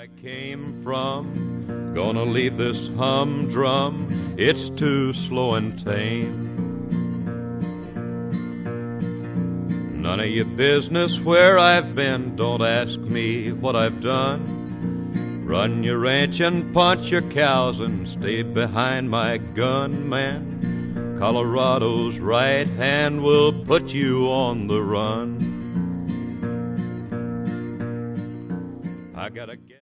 Came from, gonna leave this humdrum, it's too slow and tame. None of your business where I've been, don't ask me what I've done. Run your ranch and punch your cows and stay behind my gun, man. Colorado's right hand will put you on the run. I gotta get